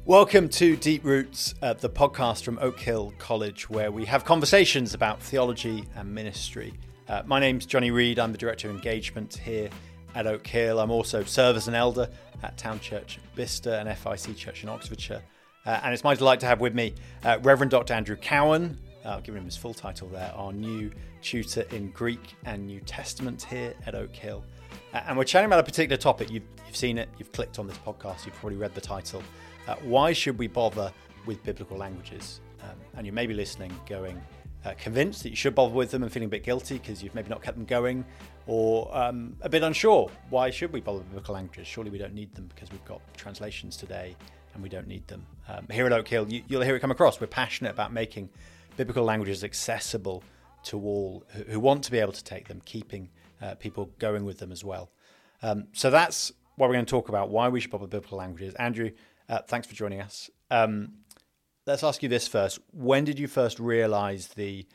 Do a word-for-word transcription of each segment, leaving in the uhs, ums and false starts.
Welcome to Deep Roots, uh, the podcast from Oak Hill College, where we have conversations about theology and ministry. Uh, my name's Johnny Reid. I'm the Director of Engagement here at Oak Hill. I'm also serve as an elder at Town Church Bicester and F I C Church in Oxfordshire. Uh, and it's my delight to have with me uh, Reverend Doctor Andrew Cowan, uh, I've given him his full title there, our new tutor in Greek and New Testament here at Oak Hill. Uh, and we're chatting about a particular topic. You've, you've seen it, you've clicked on this podcast, you've probably read the title. Uh, why should we bother with biblical languages? Um, and you may be listening going uh, convinced that you should bother with them and feeling a bit guilty because you've maybe not kept them going, or um, a bit unsure. Why should we bother with biblical languages? Surely we don't need them because we've got translations today and we don't need them. Um, here at Oak Hill, you, you'll hear it come across. We're passionate about making biblical languages accessible to all who, who want to be able to take them, keeping uh, people going with them as well. Um, so that's what we're going to talk about, why we should bother with biblical languages. Andrew, Uh, thanks for joining us. Um, let's ask you this first. When did you first realise the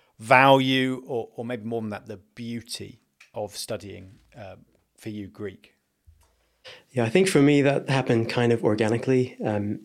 value, or, or maybe more than that, the beauty of studying uh, for you Greek? Yeah, I think for me that happened kind of organically. Um,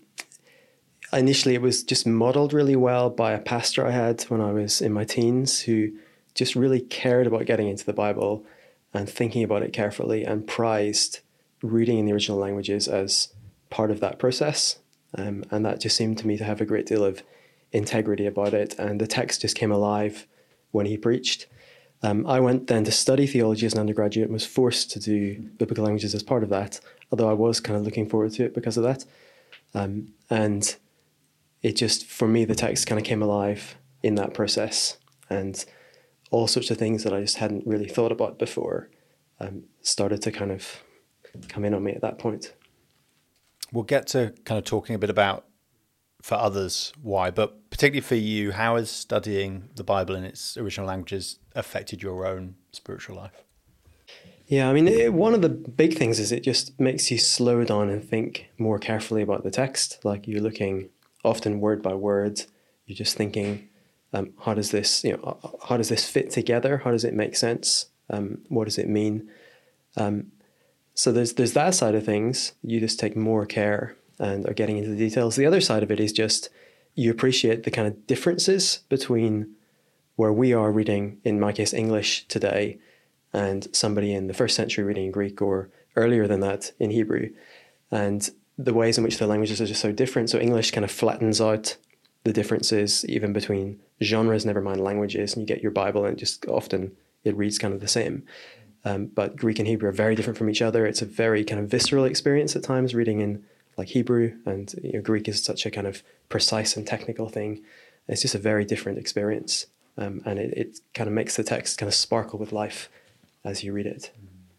initially, it was just modelled really well by a pastor I had when I was in my teens who just really cared about getting into the Bible and thinking about it carefully and prized reading in the original languages as part of that process, um, and that just seemed to me to have a great deal of integrity about it, and the text just came alive when he preached. Um, I went then to study theology as an undergraduate and was forced to do biblical languages as part of that, although I was kind of looking forward to it because of that. Um, and it just, for me, the text kind of came alive in that process, and all sorts of things that I just hadn't really thought about before um, started to kind of come in on me at that point. We'll get to kind of talking a bit about, for others, why, but particularly for you, how has studying the Bible in its original languages affected your own spiritual life? Yeah, I mean, it, one of the big things is it just makes you slow down and think more carefully about the text. Like you're looking often word by word, you're just thinking, um, how does this, you know, how does this fit together? How does it make sense? Um, what does it mean? Um, So there's there's that side of things. You just take more care and are getting into the details. The other side of it is just you appreciate the kind of differences between where we are reading, in my case, English today, and somebody in the first century reading in Greek, or earlier than that in Hebrew, and the ways in which the languages are just so different. So English kind of flattens out the differences even between genres, never mind languages, and you get your Bible and it just often it reads kind of the same. Um, but Greek and Hebrew are very different from each other. It's a very kind of visceral experience at times reading in like Hebrew, and you know, Greek is such a kind of precise and technical thing. It's just a very different experience, um, and it, it kind of makes the text kind of sparkle with life as you read it.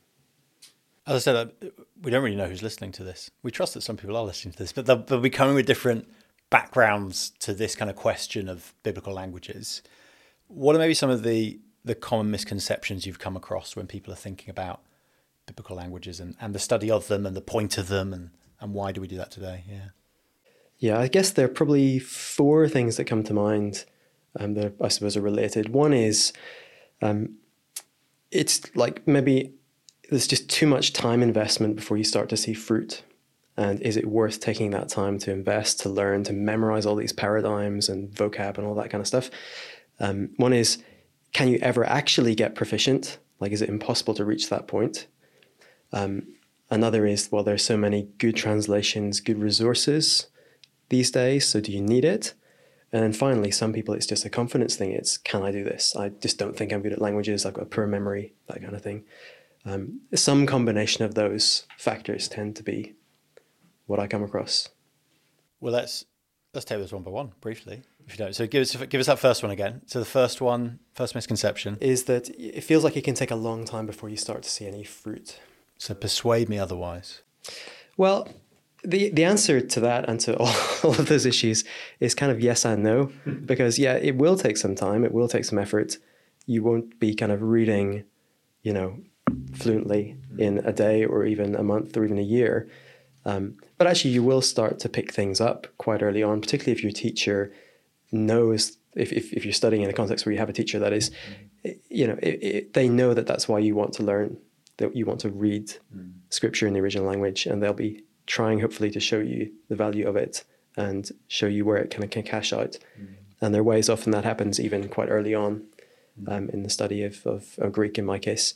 As I said, uh, we don't really know who's listening to this. We trust that some people are listening to this, but they'll, they'll be coming with different backgrounds to this kind of question of biblical languages. What are maybe some of the the common misconceptions you've come across when people are thinking about biblical languages and, and the study of them and the point of them, and, and why do we do that today? Yeah. Yeah, I guess there are probably four things that come to mind um, that I suppose are related. One is um, it's like maybe there's just too much time investment before you start to see fruit. And is it worth taking that time to invest, to learn, to memorize all these paradigms and vocab and all that kind of stuff? Um, one is, can you ever actually get proficient? Like, is it impossible to reach that point? Um, another is, well, there's so many good translations, good resources these days, so do you need it? And then finally, some people, it's just a confidence thing. It's, can I do this? I just don't think I'm good at languages. I've got a poor memory, that kind of thing. Um, some combination of those factors tend to be what I come across. Well, let's let's take this one by one briefly, if you don't. So give us give us that first one again. So the first one, first misconception is that it feels like it can take a long time before you start to see any fruit. So persuade me otherwise. Well, the the answer to that and to all, all of those issues is kind of yes and no, because yeah, it will take some time. It will take some effort. You won't be kind of reading, you know, fluently in a day or even a month or even a year. Um, but actually, you will start to pick things up quite early on, particularly if your teacher knows, if, if, if you're studying in a context where you have a teacher that is, you know, it, it, they know that that's why you want to learn, that you want to read mm. scripture in the original language, and they'll be trying hopefully to show you the value of it and show you where it kind of can cash out. Mm. And there are ways often that happens even quite early on um, in the study of, of, of Greek in my case.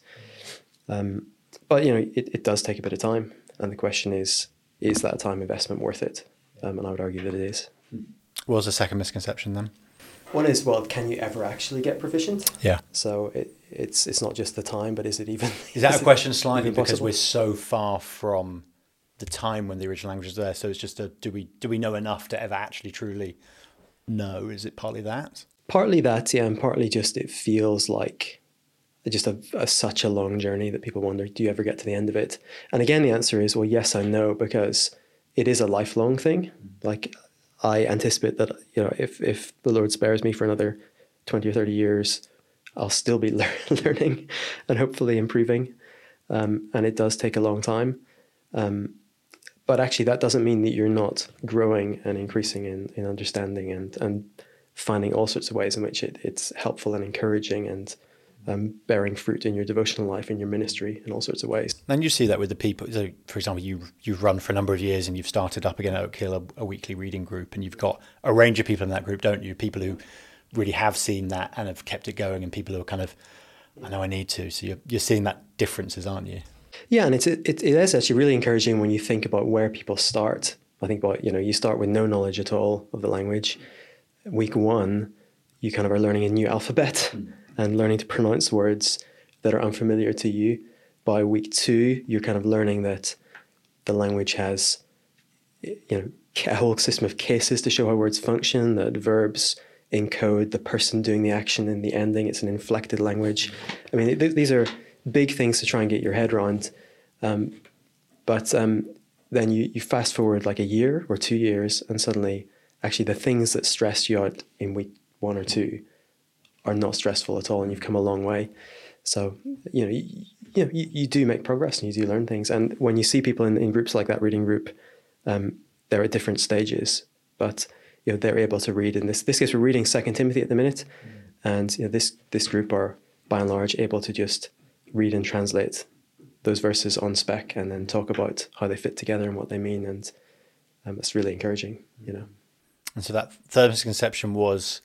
Um, but, you know, it, it does take a bit of time. And the question is, is that time investment worth it? Um, and I would argue that it is. What was the second misconception then? One is, well, can you ever actually get proficient? Yeah. So it, it's it's not just the time, but is it even... Is that is a question slightly because possible? We're so far from the time when the original language was there, so it's just a, do we do we know enough to ever actually truly know? Is it partly that? Partly that, yeah, and partly just it feels like just a, a such a long journey that people wonder, do you ever get to the end of it? And again, the answer is, well, yes and no, because it is a lifelong thing. Like, I anticipate that, you know, if, if the Lord spares me for another twenty or thirty years, I'll still be lear- learning and hopefully improving. Um, and it does take a long time. Um, but actually, that doesn't mean that you're not growing and increasing in, in understanding and, and finding all sorts of ways in which it, it's helpful and encouraging and um, bearing fruit in your devotional life, in your ministry, in all sorts of ways. And you see that with the people. So, for example, you, you've run for a number of years and you've started up again at Oak Hill, a, a weekly reading group, and you've got a range of people in that group, don't you? People who really have seen that and have kept it going, and people who are kind of, I know I need to. So you're, you're seeing that differences, aren't you? Yeah, and it's, it, it is actually really encouraging when you think about where people start. I think about, you know, you start with no knowledge at all of the language. Week one, you kind of are learning a new alphabet mm. and learning to pronounce words that are unfamiliar to you. By week two, you're kind of learning that the language has, you know, a whole system of cases to show how words function, that verbs encode the person doing the action in the ending. It's an inflected language. I mean, th- these are big things to try and get your head around. Um, but um, then you, you fast forward like a year or two years, and suddenly actually the things that stressed you out in week one or two are not stressful at all, and you've come a long way. So, you know, you, you know, you, you do make progress and you do learn things. And when you see people in, in groups like that reading group, um, they're at different stages, but you know, they're able to read. In this this case, we're reading Second Timothy at the minute, mm. and you know, this this group are by and large able to just read and translate those verses on spec, and then talk about how they fit together and what they mean, and um, it's really encouraging, you know. And so that third misconception was,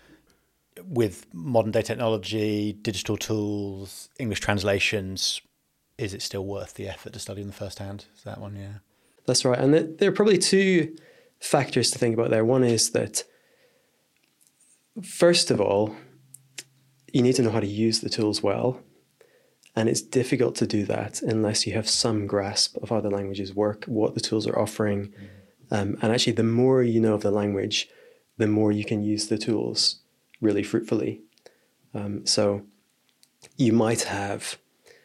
with modern day technology, digital tools, English translations, is it still worth the effort to study in the first hand? Is that one? Yeah. That's right. And there are probably two factors to think about there. One is that, first of all, you need to know how to use the tools well. And it's difficult to do that unless you have some grasp of how the languages work, what the tools are offering. Mm. Um, and actually, the more you know of the language, the more you can use the tools really fruitfully. Um, so you might have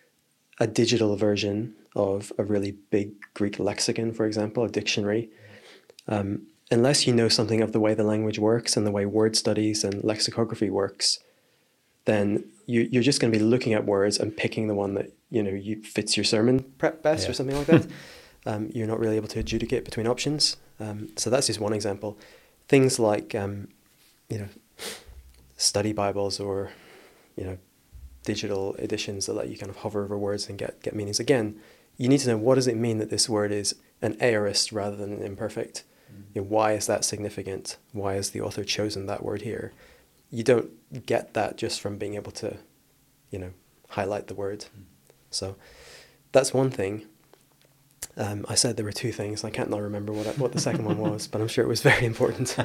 a digital version of a really big Greek lexicon, for example, a dictionary. Um, unless you know something of the way the language works and the way word studies and lexicography works, then you, you're just going to be looking at words and picking the one that, you know, you fits your sermon prep best, yeah. or something like that. um, you're not really able to adjudicate between options. Um, so that's just one example. Things like, um, you know, study Bibles or, you know, digital editions that let you kind of hover over words and get, get meanings. Again, you need to know, what does it mean that this word is an aorist rather than an imperfect? Mm. You know, why is that significant? Why has the author chosen that word here? You don't get that just from being able to, you know, highlight the word. Mm. So that's one thing. Um, I said there were two things. I can't now remember what I, what the second one was, but I'm sure it was very important.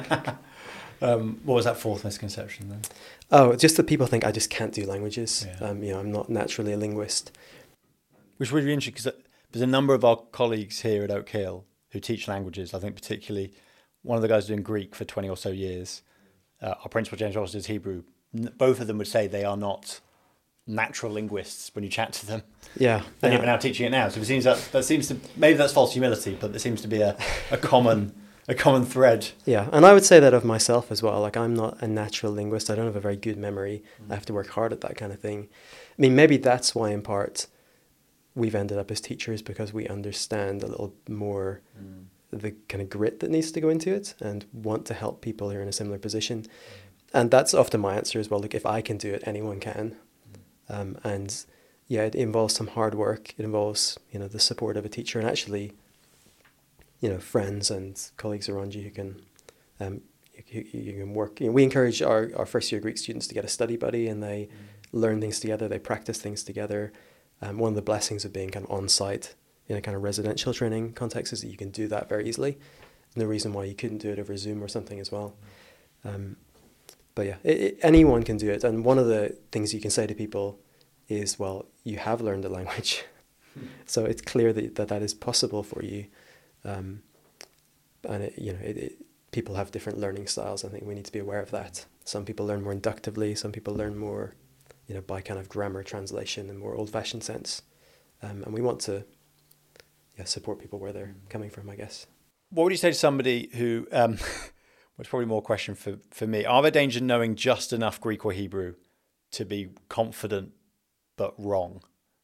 um, what was that fourth misconception then? Oh, just that people think I just can't do languages. Yeah. Um, you know, I'm not naturally a linguist. Which is really interesting, because there's a number of our colleagues here at Oak Hill who teach languages. I think particularly one of the guys doing Greek for twenty or so years. Uh, our principal, James Ross, does Hebrew. Both of them would say they are not natural linguists when you chat to them. Yeah. And yeah. you're now teaching it now. So it seems that, that seems to, maybe that's false humility, but there seems to be a, a common a common thread. Yeah, and I would say that of myself as well. Like, I'm not a natural linguist. I don't have a very good memory. Mm. I have to work hard at that kind of thing. I mean, maybe that's why in part we've ended up as teachers, because we understand a little more mm. the kind of grit that needs to go into it and want to help people who are in a similar position. Mm. And that's often my answer as well. Like, if I can do it, anyone can. Mm. Um, and yeah, it involves some hard work. It involves, you know, the support of a teacher. And actually, you know, friends and colleagues around you who can um, you, you can work. You know, we encourage our, our first year Greek students to get a study buddy, and they mm. learn things together, they practice things together. Um, one of the blessings of being kind of on site in a kind of residential training context is that you can do that very easily. And the reason why you couldn't do it over Zoom or something as well. Um, but yeah, it, it, anyone can do it. And one of the things you can say to people is, well, you have learned a language. So it's clear that, that that is possible for you. Um, and it, you know, it, it, people have different learning styles. I think we need to be aware of that. Some people learn more inductively. Some people learn more, you know, by kind of grammar translation and more old-fashioned sense. Um, and we want to, yeah, support people where they're coming from, I guess. What would you say to somebody who, um, which is probably more a question for, for me, are there dangers in knowing just enough Greek or Hebrew to be confident but wrong?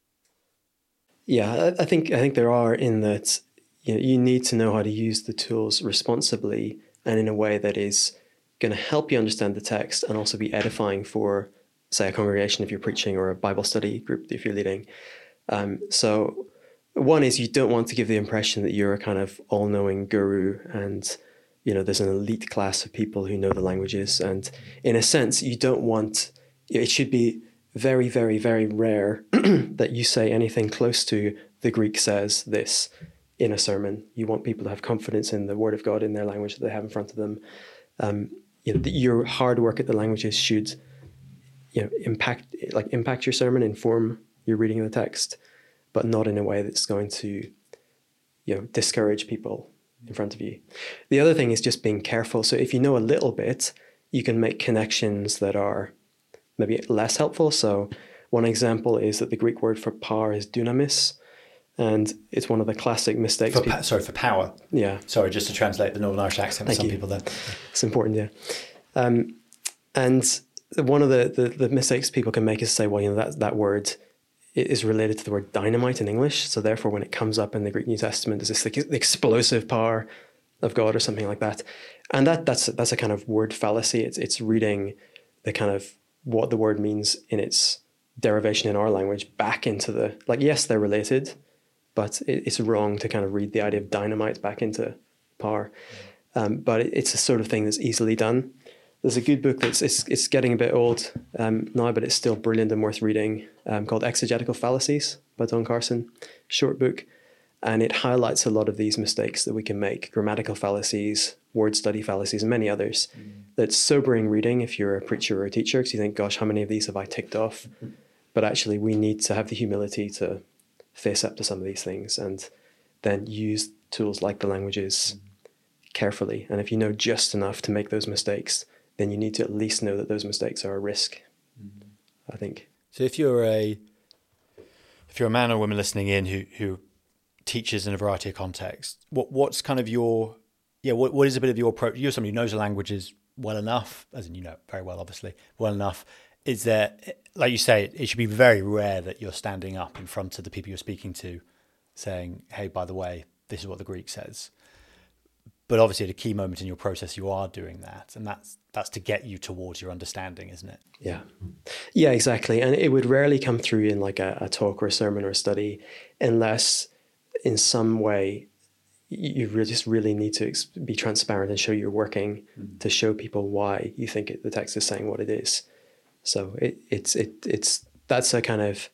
Yeah, I, I think I think there are, in that, you know, you need to know how to use the tools responsibly and in a way that is going to help you understand the text and also be edifying for, say, a congregation if you're preaching, or a Bible study group if you're leading. Um, so one is, you don't want to give the impression that you're a kind of all-knowing guru and, you know, there's an elite class of people who know the languages. And in a sense, you don't want, it should be very, very, very rare that you say anything close to the Greek says this in a sermon. You want people to have confidence in the Word of God in their language that they have in front of them. Um, you know, the, your hard work at the languages should, you know, impact like impact your sermon, inform your reading of the text, but not in a way that's going to, you know, discourage people in front of you. The other thing is just being careful. So if you know a little bit, you can make connections that are maybe less helpful. So one example is that the Greek word for power is dunamis, and it's one of the classic mistakes. For pa- sorry, for power. Yeah. Sorry, just to translate the Northern Irish accent for some you. people there. It's important, yeah. Um, and one of the, the, the mistakes people can make is say, well, you know, that, that word is related to the word dynamite in English. So therefore, when it comes up in the Greek New Testament, is this the, the explosive power of God or something like that? And that that's that's a kind of word fallacy. It's it's reading the kind of what the word means in its derivation in our language back into the, like, yes, they're related, but it, it's wrong to kind of read the idea of dynamite back into power. Um, but it, it's a sort of thing that's easily done. There's a good book that's it's, it's getting a bit old um, now, but it's still brilliant and worth reading, um, called Exegetical Fallacies by Don Carson, short book. And it highlights a lot of these mistakes that we can make, grammatical fallacies, word study fallacies, and many others. Mm. That's sobering reading if you're a preacher or a teacher, because you think, gosh, how many of these have I ticked off? Mm-hmm. But actually, we need to have the humility to face up to some of these things and then use tools like the languages mm. carefully. And if you know just enough to make those mistakes, then you need to at least know that those mistakes are a risk, mm. I think. So if you're a if you're a man or woman listening in who who teaches in a variety of contexts, what what's kind of your yeah what what is a bit of your approach? You're somebody who knows the languages well enough, as in, you know, very well, obviously, well enough. Is there, like you say, it should be very rare that you're standing up in front of the people you're speaking to saying, hey, by the way, this is what the Greek says. But obviously at a key moment in your process, you are doing that. And that's that's to get you towards your understanding, isn't it? Yeah. Yeah, exactly. And it would rarely come through in like a, a talk or a sermon or a study unless in some way you really just really need to ex- be transparent and show you're working mm-hmm. to show people why you think it, the text is saying what it is. So it, it's it it's that's a kind of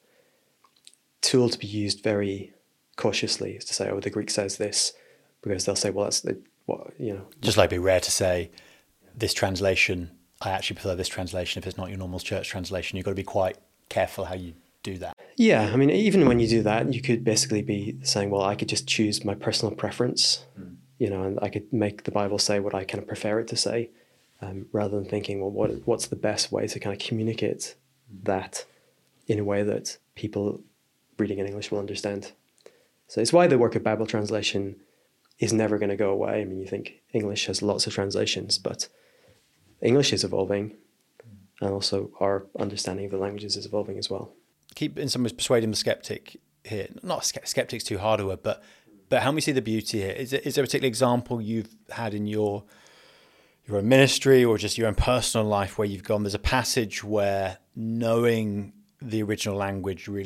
tool to be used very cautiously, is to say, oh, the Greek says this, because they'll say, well, that's the what you know. Just like it'd be rare to say this translation, I actually prefer this translation if it's not your normal church translation. You've got to be quite careful how you do that. Yeah, I mean, even when you do that, you could basically be saying, well, I could just choose my personal preference, mm. you know, and I could make the Bible say what I kind of prefer it to say, um, rather than thinking, well, what what's the best way to kind of communicate mm. that in a way that people reading in English will understand. So it's why the work of Bible translation is never going to go away. I mean, you think English has lots of translations, but English is evolving, mm. and also our understanding of the languages is evolving as well. Keep in some ways persuading the skeptic here. Not skeptic's too hard a word, but but help me see the beauty here. Is there, is there a particular example you've had in your your own ministry or just your own personal life where you've gone, there's a passage where knowing the original language really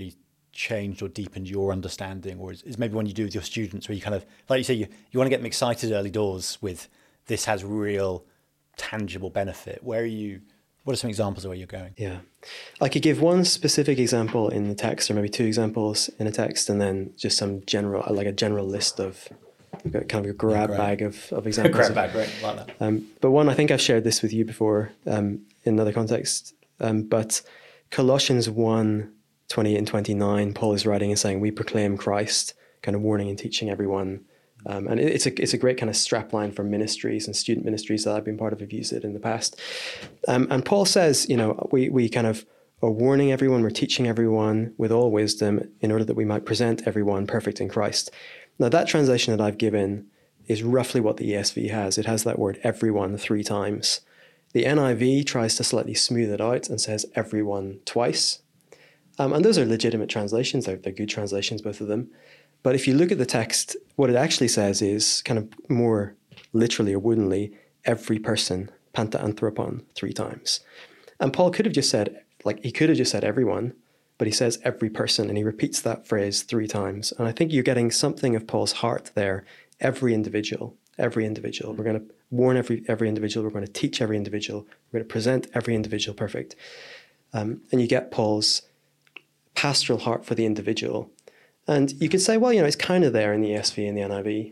changed or deepened your understanding, or is, is maybe when you do with your students where you kind of, like you say, you, you want to get them excited early doors with this has real tangible benefit? Where are you, what are some examples of where you're going? Yeah. I could give one specific example in the text, or maybe two examples in a text, and then just some general, like a general list of kind of a grab yeah, bag of, of examples. grab bag, right, like that. Um, but one, I think I've shared this with you before um, in another context, um, but Colossians one, twenty and twenty-nine, Paul is writing and saying, we proclaim Christ, kind of warning and teaching everyone. Um, and it, it's a it's a great kind of strapline for ministries and student ministries that I've been part of, have used it in the past. Um, and Paul says, you know, we, we kind of are warning everyone, we're teaching everyone with all wisdom in order that we might present everyone perfect in Christ. Now that translation that I've given is roughly what the E S V has. It has that word everyone three times. The N I V tries to slightly smooth it out and says everyone twice. Um, and those are legitimate translations. They're, they're good translations, both of them. But if you look at the text, what it actually says is kind of more literally or woodenly, every person, panta anthropon, three times. And Paul could have just said, like, he could have just said everyone, but he says every person, and he repeats that phrase three times. And I think you're getting something of Paul's heart there. Every individual, every individual. We're going to warn every every individual. We're going to teach every individual. We're going to present every individual perfect. Um, and you get Paul's pastoral heart for the individual. And you could say, well, you know, it's kind of there in the E S V and the N I V,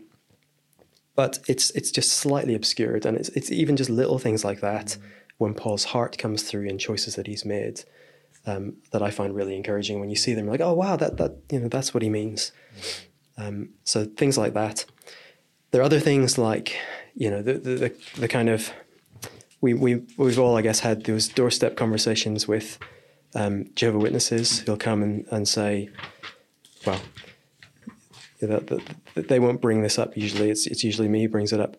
but it's it's just slightly obscured. And it's it's even just little things like that mm. when Paul's heart comes through in choices that he's made um, that I find really encouraging. When you see them, you're like, oh, wow, that, that you know, that's what he means. Mm. Um, so things like that. There are other things like, you know, the the, the, the kind of, we, we, we've all, I guess, had those doorstep conversations with um, Jehovah's Witnesses who'll come and, and say, well, that, that, that they won't bring this up usually. It's it's usually me who brings it up.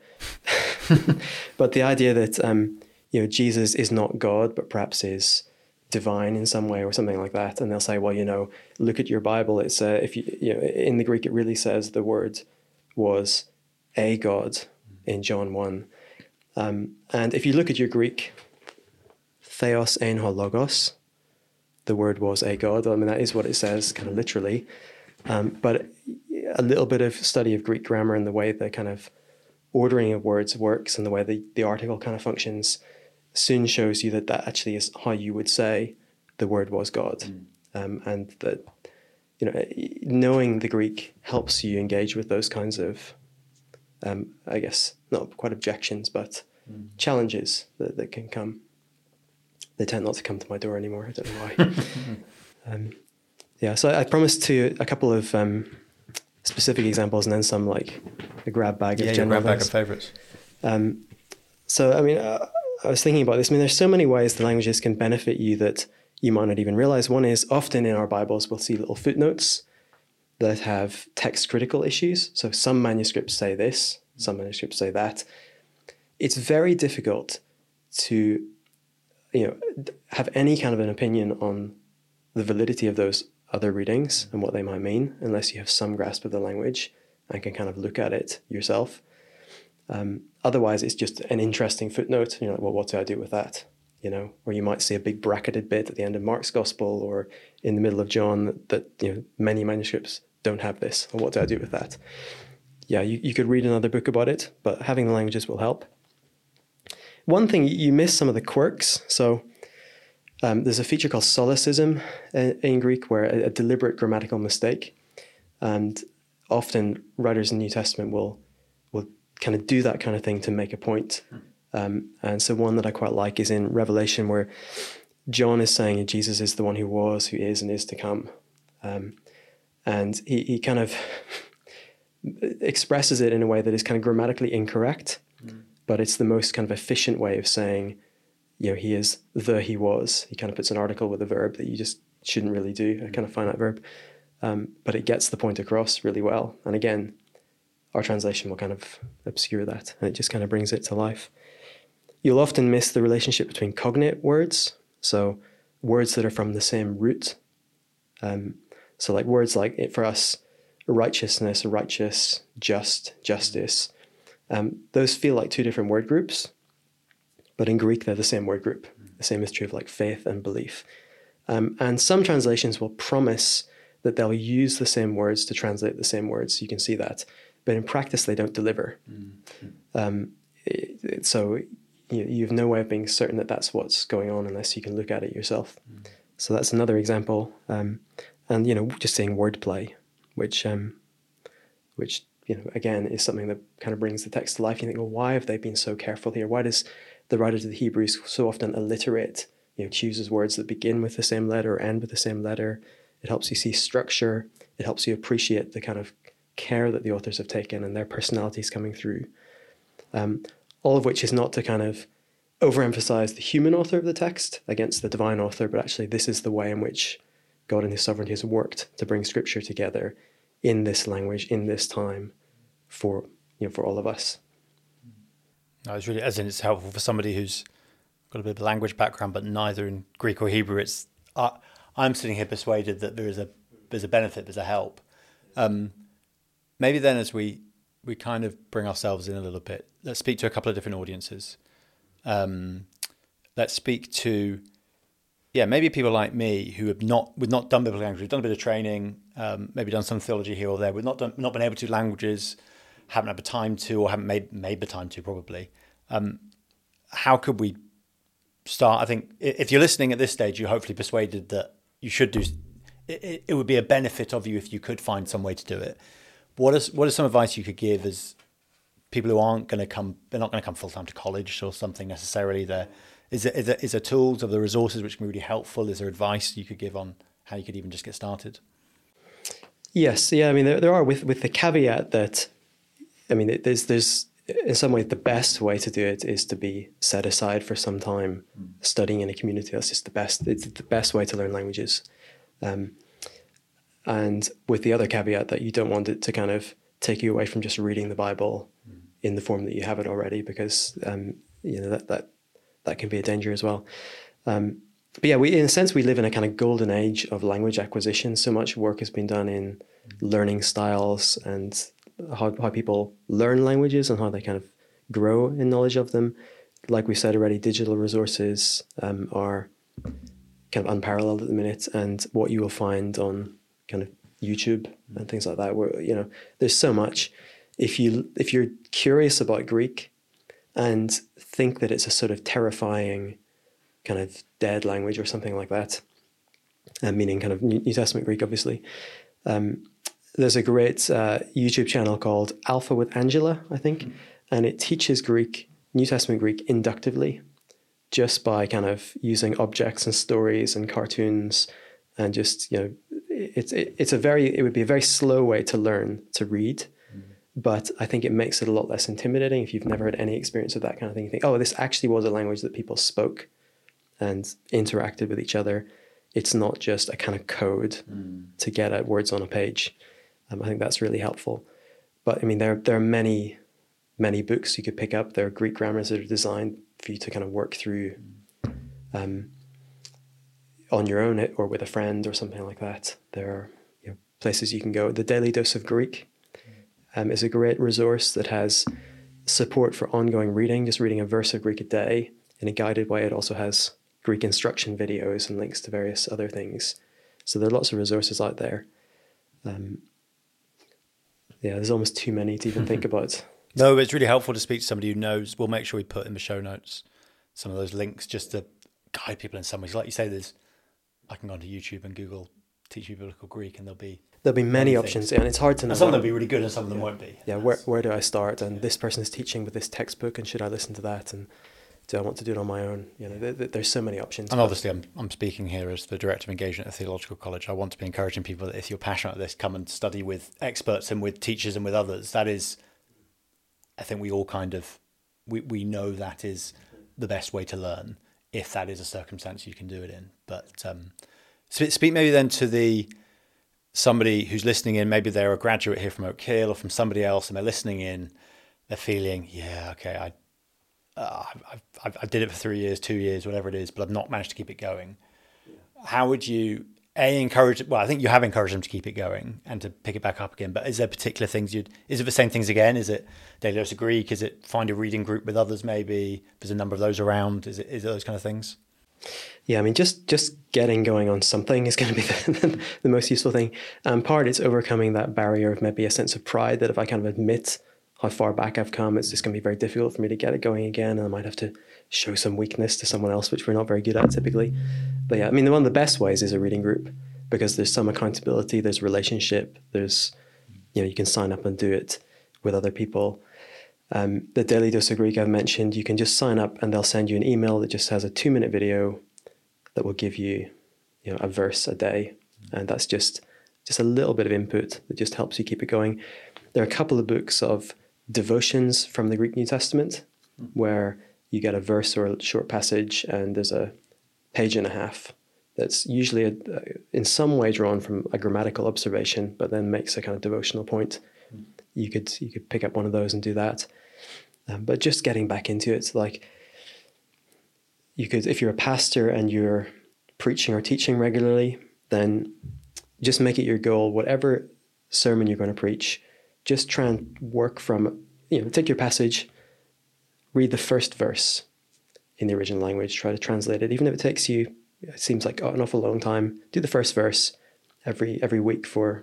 But the idea that, um, you know, Jesus is not God, but perhaps is divine in some way or something like that. And they'll say, well, you know, look at your Bible. It's uh, if you, you know, in the Greek, it really says the word was a God in John one. Um, and if you look at your Greek, theos en ho logos, the word was a God. I mean, that is what it says kind of literally. Um, but a little bit of study of Greek grammar and the way the kind of ordering of words works and the way the, the article kind of functions soon shows you that that actually is how you would say the word was God. Mm. Um, and that, you know, knowing the Greek helps you engage with those kinds of, um, I guess, not quite objections, but mm. challenges that, that can come. They tend not to come to my door anymore. I don't know why. um, yeah, so I promised to a couple of um, specific examples and then some like a grab bag of yeah, general grab bag of favourites. Um, so, I mean, uh, I was thinking about this. I mean, there's so many ways the languages can benefit you that you might not even realize. One is often in our Bibles, we'll see little footnotes that have text critical issues. So some manuscripts say this, some manuscripts say that. It's very difficult to, you know, have any kind of an opinion on the validity of those other readings and what they might mean, unless you have some grasp of the language and can kind of look at it yourself. Um, otherwise, it's just an interesting footnote. You're like, well, what do I do with that? You know, or you might see a big bracketed bit at the end of Mark's Gospel or in the middle of John that, that you know, many manuscripts don't have this. Well, what do I do with that? Yeah, you, you could read another book about it, but having the languages will help. One thing, you miss some of the quirks. So um, there's a feature called solecism in, in Greek, where a, a deliberate grammatical mistake, and often writers in the New Testament will will kind of do that kind of thing to make a point. Um, and so one that I quite like is in Revelation, where John is saying Jesus is the one who was, who is, and is to come. Um, and he, he kind of expresses it in a way that is kind of grammatically incorrect, mm. but it's the most kind of efficient way of saying, you know, he is the he was. He kind of puts an article with a verb that you just shouldn't really do, a kind of finite verb. Um, but it gets the point across really well. And again, our translation will kind of obscure that, and it just kind of brings it to life. You'll often miss the relationship between cognate words, so words that are from the same root. Um, so like words like, for us, righteousness, righteous, just, justice. Um, those feel like two different word groups, but in Greek, they're the same word group. The same is true of like faith and belief. Um, and some translations will promise that they'll use the same words to translate the same words. You can see that. But in practice, they don't deliver. Mm-hmm. Um, it, it, so you, you have no way of being certain that that's what's going on unless you can look at it yourself. Mm-hmm. So that's another example. Um, and, you know, just saying wordplay, which, um, which you know, again, is something that kind of brings the text to life. You think, well, why have they been so careful here? Why does the writer to the Hebrews so often alliterate, you know, chooses words that begin with the same letter or end with the same letter? It helps you see structure. It helps you appreciate the kind of care that the authors have taken and their personalities coming through. Um, all of which is not to kind of overemphasize the human author of the text against the divine author, but actually this is the way in which God in his sovereignty has worked to bring scripture together in this language, in this time, for you know, for all of us. No, it's really, as in it's helpful for somebody who's got a bit of a language background, but neither in Greek or Hebrew. It's uh, I'm sitting here persuaded that there is a there's a benefit, there's a help. Um, maybe then, as we we kind of bring ourselves in a little bit, let's speak to a couple of different audiences. Um, let's speak to, yeah, maybe people like me who have not we've not done biblical language, we've done a bit of training, um, maybe done some theology here or there. We've not done not been able to do languages. Haven't had the time to, or haven't made made the time to, probably. Um, how could we start? I think if you're listening at this stage, you're hopefully persuaded that you should do. It, it would be a benefit of you if you could find some way to do it. What is what is some advice you could give as people who aren't going to come? They're not going to come full time to college or something necessarily. There is there, is there, is there tools, of the resources which can be really helpful? Is there advice you could give on how you could even just get started? Yes, yeah. I mean, there, there are with with the caveat that. I mean, there's, there's, in some ways, the best way to do it is to be set aside for some time mm. studying in a community. That's just the best, it's the best way to learn languages. Um, and with the other caveat that you don't want it to kind of take you away from just reading the Bible mm. in the form that you have it already, because, um, you know, that, that, that can be a danger as well. Um, but yeah, we, in a sense, we live in a kind of golden age of language acquisition. So much work has been done in mm. learning styles and How, how people learn languages and how they kind of grow in knowledge of them. Like we said already, digital resources um, are kind of unparalleled at the minute, and what you will find on kind of YouTube and things like that, where, you know, there's so much. If you if you're curious about Greek and think that it's a sort of terrifying kind of dead language or something like that, uh, meaning kind of New Testament Greek, obviously. Um, There's a great uh, YouTube channel called Alpha with Angela, I think, mm. and it teaches Greek, New Testament Greek, inductively, just by kind of using objects and stories and cartoons, and just, you know, it's it, it's a very it would be a very slow way to learn to read, mm. but I think it makes it a lot less intimidating if you've never had any experience of that kind of thing. You think, oh, this actually was a language that people spoke and interacted with each other. It's not just a kind of code mm. to get at words on a page. Um, I think that's really helpful. But I mean, there, there are many, many books you could pick up. There are Greek grammars that are designed for you to kind of work through um, on your own or with a friend or something like that. There are, you know, places you can go. The Daily Dose of Greek um, is a great resource that has support for ongoing reading, just reading a verse of Greek a day in a guided way. It also has Greek instruction videos and links to various other things. So there are lots of resources out there. Um, Yeah, there's almost too many to even think about. No, it's really helpful to speak to somebody who knows. We'll make sure we put in the show notes some of those links just to guide people in some ways. Like you say, there's I can go onto YouTube and Google teach me biblical Greek, and there'll be there'll be many, many options, and it's hard to know. And some of them will be really good, and some of them yeah. won't be. Yeah, where where do I start? And this person is teaching with this textbook, and should I listen to that? And do I want to do it on my own? You know, there, there, there's so many options. And obviously, I'm I'm speaking here as the director of engagement at Theological College. I want to be encouraging people that if you're passionate about this, come and study with experts and with teachers and with others. That is, I think we all kind of we we know that is the best way to learn if that is a circumstance you can do it in. But um, speak maybe then to the somebody who's listening in. Maybe they're a graduate here from Oak Hill or from somebody else, and they're listening in. They're feeling, yeah, okay, I. Uh, I've, I've, I did it for three years, two years, whatever it is, but I've not managed to keep it going. Yeah. How would you, A, encourage, well, I think you have encouraged them to keep it going and to pick it back up again, but is there particular things you'd, is it the same things again? Is it Daily Dose of Greek? Is it find a reading group with others maybe? There's a number of those around. Is it, is it those kind of things? Yeah, I mean, just just getting going on something is going to be the, the most useful thing. Um, part it's overcoming that barrier of maybe a sense of pride that if I kind of admit how far back I've come, it's just going to be very difficult for me to get it going again, and I might have to show some weakness to someone else, which we're not very good at typically. But yeah, I mean, one of the best ways is a reading group, because there's some accountability, there's relationship, there's, you know, you can sign up and do it with other people. Um, the Daily Dose of Greek I've mentioned, you can just sign up and they'll send you an email that just has a two minute video that will give you, you know, a verse a day. And that's just, just a little bit of input that just helps you keep it going. There are a couple of books of devotions from the Greek New Testament where you get a verse or a short passage and there's a page and a half that's usually a, in some way drawn from a grammatical observation, but then makes a kind of devotional point. You could you could pick up one of those and do that. Um, but just getting back into it, like you could, if you're a pastor and you're preaching or teaching regularly, then just make it your goal, whatever sermon you're going to preach, just try and work from, you know, take your passage, read the first verse in the original language, try to translate it, even if it takes you, it seems like oh, an awful long time, do the first verse every every week for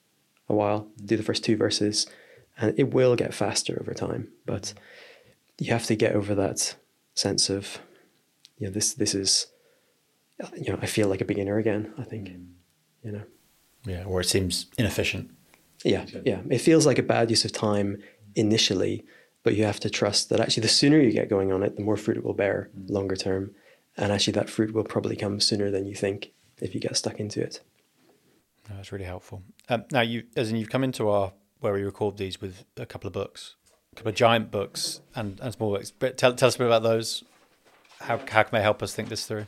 a while, do the first two verses, and it will get faster over time. But you have to get over that sense of, you know, this this is, you know, I feel like a beginner again, I think, mm. you know. Yeah, or it seems inefficient. Yeah, yeah. It feels like a bad use of time initially, but you have to trust that actually the sooner you get going on it, the more fruit it will bear mm. longer term. And actually that fruit will probably come sooner than you think if you get stuck into it. No, that's really helpful. Um, now, you, as in you've come into our, where we record these with a couple of books, a couple of giant books and, and small books. But tell, tell us a bit about those. How, how can they help us think this through?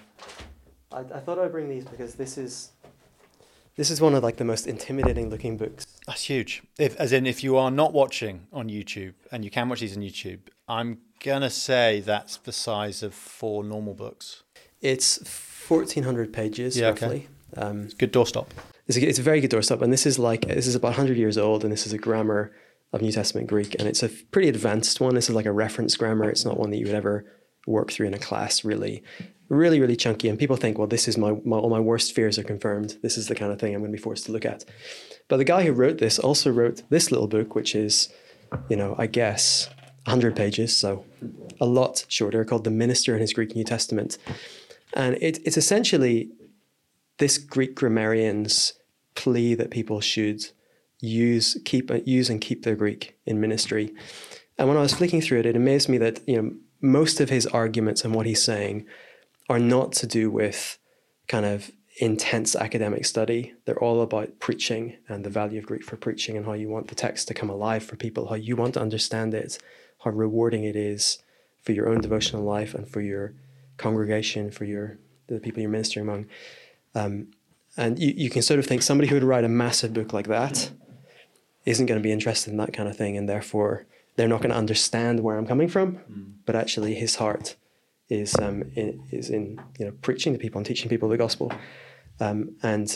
I, I thought I'd bring these because this is, this is one of like the most intimidating looking books. That's huge. If, as in, if you are not watching on YouTube, and you can watch these on YouTube, I'm going to say that's the size of four normal books. It's fourteen hundred pages, yeah, roughly. Okay. Um, it's a good doorstop. It's a, it's a very good doorstep. And this is like, this is about one hundred years old, and this is a grammar of New Testament Greek. And it's a pretty advanced one. This is like a reference grammar. It's not one that you would ever work through in a class, really. Really, really chunky. And people think, well, this is my, my all my worst fears are confirmed. This is the kind of thing I'm going to be forced to look at. But the guy who wrote this also wrote this little book, which is, you know, I guess one hundred pages, so a lot shorter, called The Minister and His Greek New Testament. And it, it's essentially this Greek grammarian's plea that people should use, keep, use and keep their Greek in ministry. And when I was flicking through it, it amazed me that, you know, most of his arguments and what he's saying are not to do with kind of intense academic study. They're all about preaching and the value of Greek for preaching and how you want the text to come alive for people, how you want to understand it, how rewarding it is for your own devotional life and for your congregation, for your the people you're ministering among. Um, and you, you can sort of think somebody who would write a massive book like that isn't going to be interested in that kind of thing, and therefore they're not going to understand where I'm coming from. Mm. But actually his heart is um, in, is in you know preaching to people and teaching people the gospel. Um, and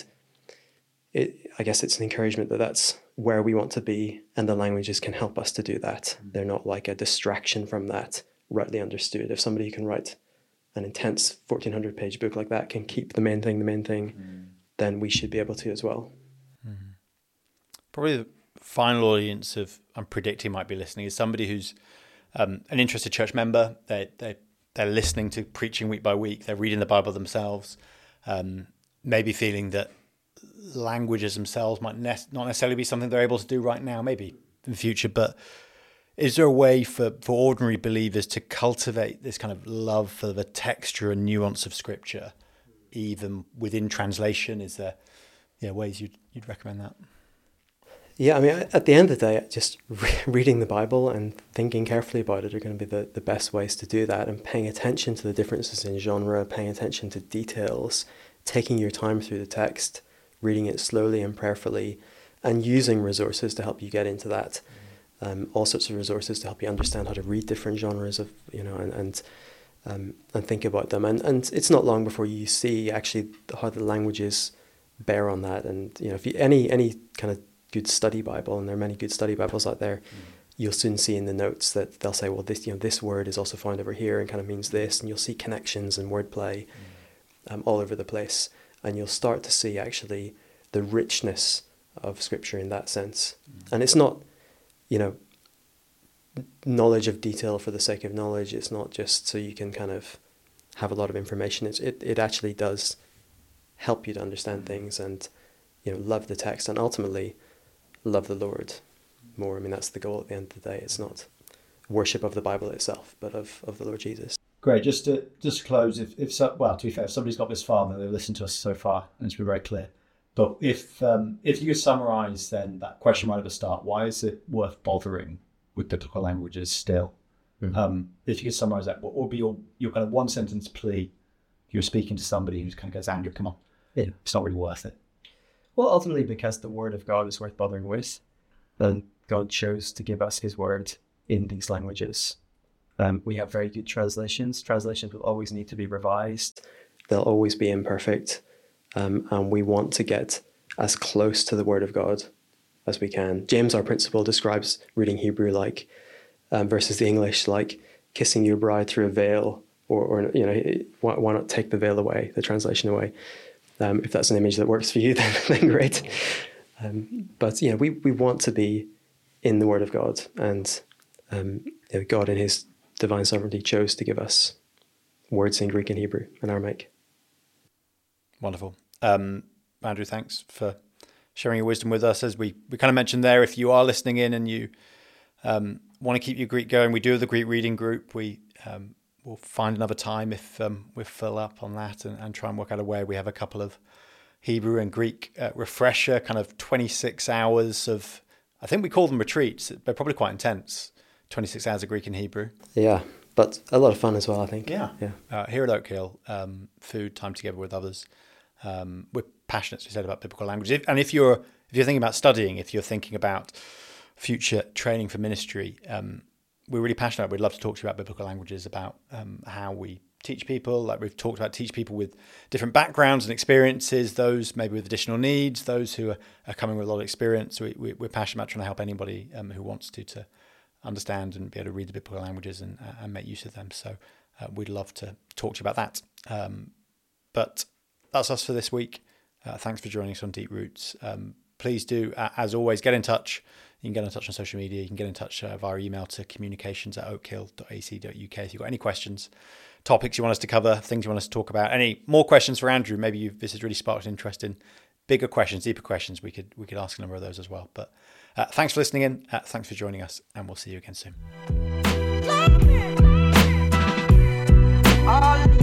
it, I guess it's an encouragement that that's where we want to be, and the languages can help us to do that. Mm. They're not like a distraction from that, rightly understood. If somebody who can write an intense fourteen hundred page book like that can keep the main thing the main thing, mm. then we should be able to as well. Mm. Probably the final audience of I'm predicting might be listening is somebody who's um, an interested church member. They they they're listening to preaching week by week. They're reading the Bible themselves. Um, maybe feeling that languages themselves might ne- not necessarily be something they're able to do right now. Maybe in the future, but is there a way for, for ordinary believers to cultivate this kind of love for the texture and nuance of Scripture, even within translation? Is there yeah, ways you'd, you'd recommend that? Yeah, I mean, at the end of the day, just re- reading the Bible and thinking carefully about it are going to be the, the best ways to do that, and paying attention to the differences in genre, paying attention to details, taking your time through the text, reading it slowly and prayerfully, and using resources to help you get into that. Um, all sorts of resources to help you understand how to read different genres of, you know, and and um, and think about them. And and it's not long before you see actually how the languages bear on that. And you know, if you, any any kind of good study Bible, and there are many good study Bibles out there, mm. you'll soon see in the notes that they'll say, well, this you know this word is also found over here and kind of means this, and you'll see connections and wordplay. Mm. um, all over the place, and you'll start to see actually the richness of Scripture in that sense. Mm. And it's not, you know, knowledge of detail for the sake of knowledge. It's not just so you can kind of have a lot of information. It's, it it actually does help you to understand things and, you know, love the text and ultimately love the Lord more. I mean, that's the goal at the end of the day. It's not worship of the Bible itself, but of, of the Lord Jesus. Great. Just to just to close, if if so, well, to be fair, if somebody's got this far, then they've listened to us so far, and it's been very clear. But if um, if you could summarise then that question right at the start, why is it worth bothering with biblical languages still? Mm-hmm. Um, if you could summarise that, what would be your your kind of one sentence plea? If you're speaking to somebody who kind of goes, Andrew, come on, yeah, it's not really worth it. Well, ultimately, because the Word of God is worth bothering with, then God chose to give us His Word in these languages. Um, we have very good translations. Translations will always need to be revised. They'll always be imperfect. Um, and we want to get as close to the Word of God as we can. James, our principal, describes reading Hebrew like um, versus the English like kissing your bride through a veil, or, or you know, why, why not take the veil away, the translation away? Um, if that's an image that works for you, then, then great. Um, but you know, we we want to be in the Word of God, and um, you know, God in His divine sovereignty chose to give us words in Greek and Hebrew and Aramaic. Wonderful. Um, Andrew, thanks for sharing your wisdom with us. As we, we kind of mentioned there, if you are listening in and you um, want to keep your Greek going, we do have the Greek reading group. We um, will find another time if um, we fill up on that and, and try and work out a way. We have a couple of Hebrew and Greek uh, refresher, kind of twenty-six hours of, I think we call them retreats. They're probably quite intense. twenty-six hours of Greek and Hebrew. Yeah, but a lot of fun as well, I think. Yeah. yeah. Uh, here at Oak Hill, um, food, time together with others. Um, we're passionate, as we said, about biblical language. If, and if you're if you're thinking about studying, if you're thinking about future training for ministry, um, we're really passionate. We'd love to talk to you about biblical languages, about um, how we teach people. Like we've talked about, teach people with different backgrounds and experiences, those maybe with additional needs, those who are, are coming with a lot of experience. We, we, we're passionate about trying to help anybody um, who wants to to understand and be able to read the biblical languages and, uh, and make use of them. So uh, we'd love to talk to you about that. Um, but that's us for this week. Uh, thanks for joining us on Deep Roots. Um, please do, uh, as always, get in touch. You can get in touch on social media. You can get in touch uh, via email to communications at oakhill dot a c dot u k if you've got any questions, topics you want us to cover, things you want us to talk about, any more questions for Andrew. Maybe you've, this has really sparked an interest in bigger questions, deeper questions. We could we could ask a number of those as well. But uh, thanks for listening in. Uh, thanks for joining us, and we'll see you again soon.